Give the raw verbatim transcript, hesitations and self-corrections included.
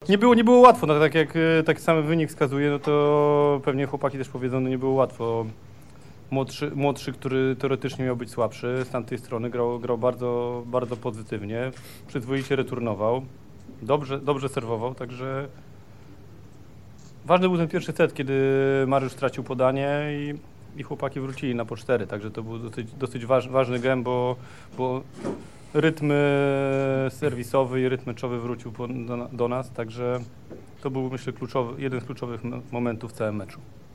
Nie było, nie było łatwo, no, tak jak taki sam wynik wskazuje, no to pewnie chłopaki też powiedzą, no nie było łatwo. Młodszy, młodszy, który teoretycznie miał być słabszy, z tamtej strony grał, grał bardzo, bardzo pozytywnie, przyzwoicie returnował, dobrze, dobrze serwował, także ważny był ten pierwszy set, kiedy Mariusz stracił podanie i, i chłopaki wrócili na po cztery, także to był dosyć, dosyć waż, ważny gem, bo, bo rytm serwisowy i rytm meczowy wrócił po, do, do nas, także to był, myślę, kluczowy, jeden z kluczowych momentów w całym meczu.